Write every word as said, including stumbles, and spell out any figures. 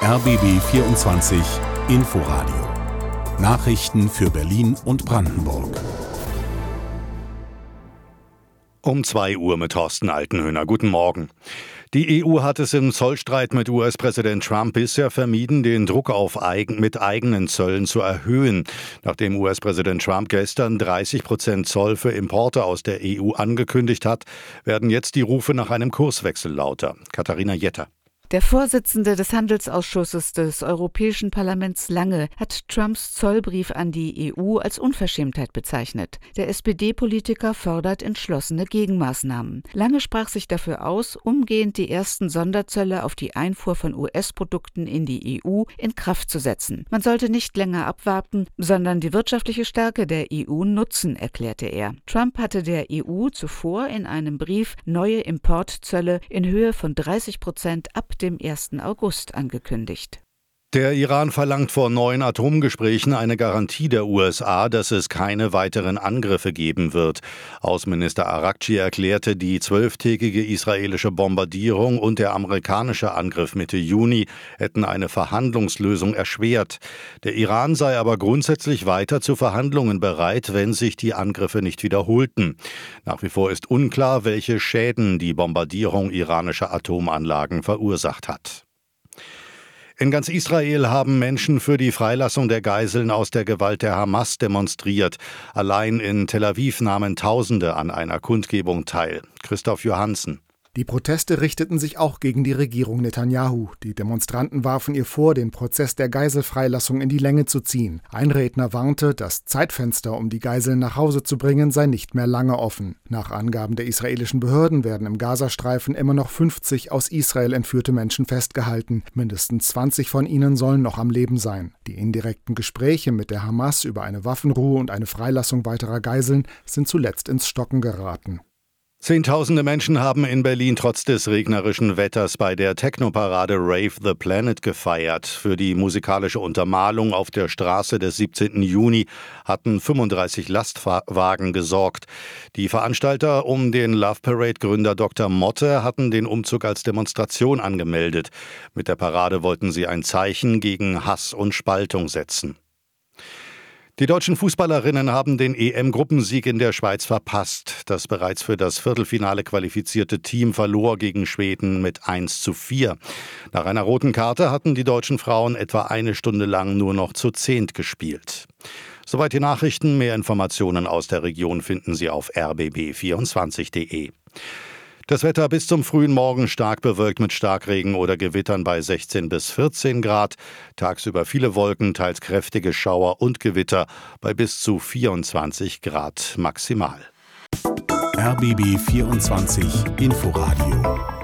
R B B vierundzwanzig Inforadio. Nachrichten für Berlin und Brandenburg. Um zwei Uhr mit Thorsten Altenhöhner. Guten Morgen. Die E U hat es im Zollstreit mit U S-Präsident Trump bisher vermieden, den Druck auf eigen, mit eigenen Zöllen zu erhöhen. Nachdem U S-Präsident Trump gestern dreißig Prozent Zoll für Importe aus der E U angekündigt hat, werden jetzt die Rufe nach einem Kurswechsel lauter. Katharina Jetter. Der Vorsitzende des Handelsausschusses des Europäischen Parlaments Lange hat Trumps Zollbrief an die E U als Unverschämtheit bezeichnet. Der S P D-Politiker fordert entschlossene Gegenmaßnahmen. Lange sprach sich dafür aus, umgehend die ersten Sonderzölle auf die Einfuhr von U S-Produkten in die E U in Kraft zu setzen. Man sollte nicht länger abwarten, sondern die wirtschaftliche Stärke der E U nutzen, erklärte er. Trump hatte der E U zuvor in einem Brief neue Importzölle in Höhe von dreißig Prozent ab dem ersten August angekündigt. Der Iran verlangt vor neuen Atomgesprächen eine Garantie der U S A, dass es keine weiteren Angriffe geben wird. Außenminister Araghchi erklärte, die zwölftägige israelische Bombardierung und der amerikanische Angriff Mitte Juni hätten eine Verhandlungslösung erschwert. Der Iran sei aber grundsätzlich weiter zu Verhandlungen bereit, wenn sich die Angriffe nicht wiederholten. Nach wie vor ist unklar, welche Schäden die Bombardierung iranischer Atomanlagen verursacht hat. In ganz Israel haben Menschen für die Freilassung der Geiseln aus der Gewalt der Hamas demonstriert. Allein in Tel Aviv nahmen Tausende an einer Kundgebung teil. Christoph Johansen. Die Proteste richteten sich auch gegen die Regierung Netanyahu. Die Demonstranten warfen ihr vor, den Prozess der Geiselfreilassung in die Länge zu ziehen. Ein Redner warnte, das Zeitfenster, um die Geiseln nach Hause zu bringen, sei nicht mehr lange offen. Nach Angaben der israelischen Behörden werden im Gazastreifen immer noch fünfzig aus Israel entführte Menschen festgehalten. Mindestens zwanzig von ihnen sollen noch am Leben sein. Die indirekten Gespräche mit der Hamas über eine Waffenruhe und eine Freilassung weiterer Geiseln sind zuletzt ins Stocken geraten. Zehntausende Menschen haben in Berlin trotz des regnerischen Wetters bei der Technoparade Rave the Planet gefeiert. Für die musikalische Untermalung auf der Straße des siebzehnten Juni hatten fünfunddreißig Lastwagen gesorgt. Die Veranstalter um den Love Parade-Gründer Doktor Motte hatten den Umzug als Demonstration angemeldet. Mit der Parade wollten sie ein Zeichen gegen Hass und Spaltung setzen. Die deutschen Fußballerinnen haben den E M-Gruppensieg in der Schweiz verpasst. Das bereits für das Viertelfinale qualifizierte Team verlor gegen Schweden mit eins zu vier. Nach einer roten Karte hatten die deutschen Frauen etwa eine Stunde lang nur noch zu zehnt gespielt. Soweit die Nachrichten. Mehr Informationen aus der Region finden Sie auf r b b vierundzwanzig punkt de. Das Wetter bis zum frühen Morgen stark bewölkt mit Starkregen oder Gewittern bei sechzehn bis vierzehn Grad. Tagsüber viele Wolken, teils kräftige Schauer und Gewitter bei bis zu vierundzwanzig Grad maximal. R B B vierundzwanzig Inforadio